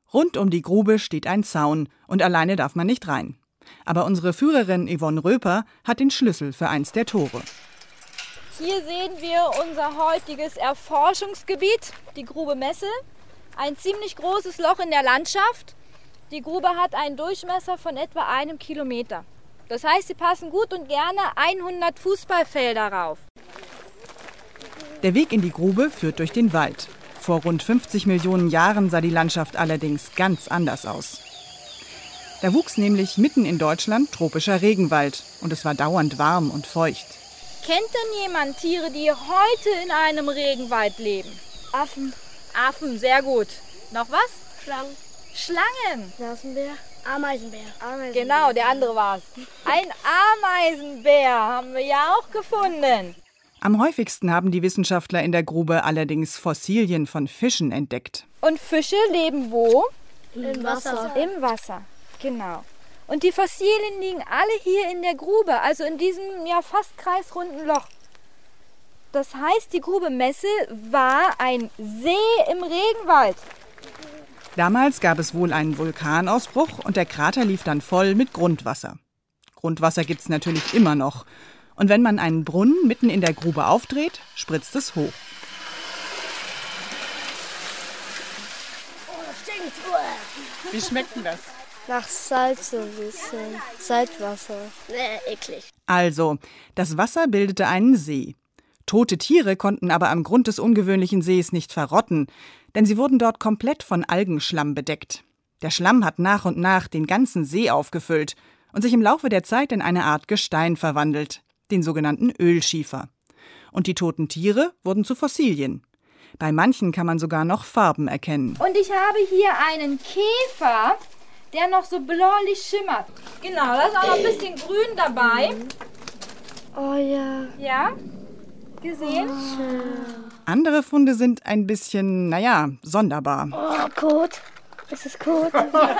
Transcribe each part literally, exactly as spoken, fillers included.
Rund um die Grube steht ein Zaun und alleine darf man nicht rein. Aber unsere Führerin Yvonne Röper hat den Schlüssel für eins der Tore. Hier sehen wir unser heutiges Erforschungsgebiet, die Grube Messel. Ein ziemlich großes Loch in der Landschaft. Die Grube hat einen Durchmesser von etwa einem Kilometer. Das heißt, sie passen gut und gerne hundert Fußballfelder rauf. Der Weg in die Grube führt durch den Wald. Vor rund fünfzig Millionen Jahren sah die Landschaft allerdings ganz anders aus. Da wuchs nämlich mitten in Deutschland tropischer Regenwald und es war dauernd warm und feucht. Kennt denn jemand Tiere, die heute in einem Regenwald leben? Affen. Affen, sehr gut. Noch was? Schlangen. Schlangen. Nasenbär. Ameisenbär. Ameisenbär. Genau, der andere war's. Ein Ameisenbär haben wir ja auch gefunden. Am häufigsten haben die Wissenschaftler in der Grube allerdings Fossilien von Fischen entdeckt. Und Fische leben wo? Im Wasser. Im Wasser, genau. Und die Fossilien liegen alle hier in der Grube, also in diesem ja fast kreisrunden Loch. Das heißt, die Grube Messel war ein See im Regenwald. Damals gab es wohl einen Vulkanausbruch und der Krater lief dann voll mit Grundwasser. Grundwasser gibt es natürlich immer noch. Und wenn man einen Brunnen mitten in der Grube aufdreht, spritzt es hoch. Wie schmeckt denn das? Nach Salz so ein bisschen. Salzwasser. Nee, eklig. Also, das Wasser bildete einen See. Tote Tiere konnten aber am Grund des ungewöhnlichen Sees nicht verrotten, denn sie wurden dort komplett von Algenschlamm bedeckt. Der Schlamm hat nach und nach den ganzen See aufgefüllt und sich im Laufe der Zeit in eine Art Gestein verwandelt, den sogenannten Ölschiefer. Und die toten Tiere wurden zu Fossilien. Bei manchen kann man sogar noch Farben erkennen. Und ich habe hier einen Käfer, der noch so bläulich schimmert. Genau, da ist auch noch ein bisschen Grün dabei. Oh ja. Ja? Gesehen? Andere Funde sind ein bisschen, naja, sonderbar. Oh, Kot. Ist es Kot?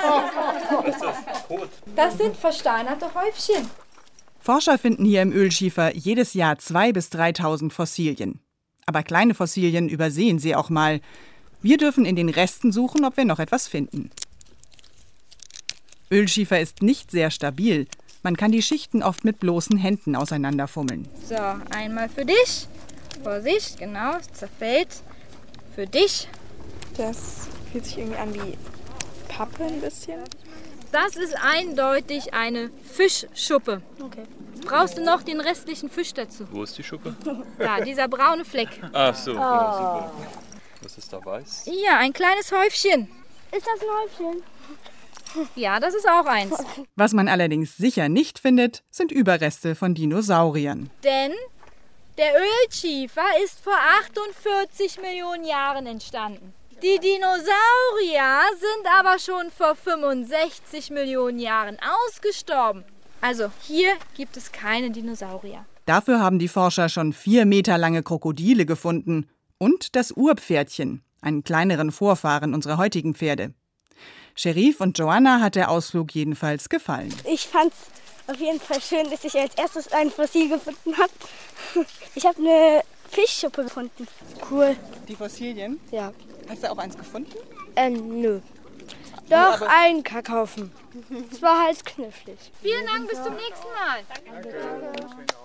Das sind versteinerte Häufchen. Forscher finden hier im Ölschiefer jedes Jahr zweitausend bis dreitausend Fossilien. Aber kleine Fossilien übersehen sie auch mal. Wir dürfen in den Resten suchen, ob wir noch etwas finden. Ölschiefer ist nicht sehr stabil. Man kann die Schichten oft mit bloßen Händen auseinanderfummeln. So, einmal für dich. Vorsicht, genau, es zerfällt. Für dich. Das fühlt sich irgendwie an wie Pappe ein bisschen. Das ist eindeutig eine Fischschuppe. Okay. Brauchst du noch den restlichen Fisch dazu? Wo ist die Schuppe? Da, dieser braune Fleck. Ach so, ja, super. Was ist da weiß? Ja, ein kleines Häufchen. Ist das ein Häufchen? Ja, das ist auch eins. Was man allerdings sicher nicht findet, sind Überreste von Dinosauriern. Denn der Ölschiefer ist vor achtundvierzig Millionen Jahren entstanden. Die Dinosaurier sind aber schon vor fünfundsechzig Millionen Jahren ausgestorben. Also hier gibt es keine Dinosaurier. Dafür haben die Forscher schon vier Meter lange Krokodile gefunden und das Urpferdchen, einen kleineren Vorfahren unserer heutigen Pferde. Sherif und Joanna hat der Ausflug jedenfalls gefallen. Ich fand es auf jeden Fall schön, dass ich als erstes ein Fossil gefunden habe. Ich habe eine Fischschuppe gefunden. Cool. Die Fossilien? Ja. Hast du auch eins gefunden? Äh, nö. Doch, ein Kackhaufen. Es war halt knifflig. Vielen Dank, bis zum nächsten Mal.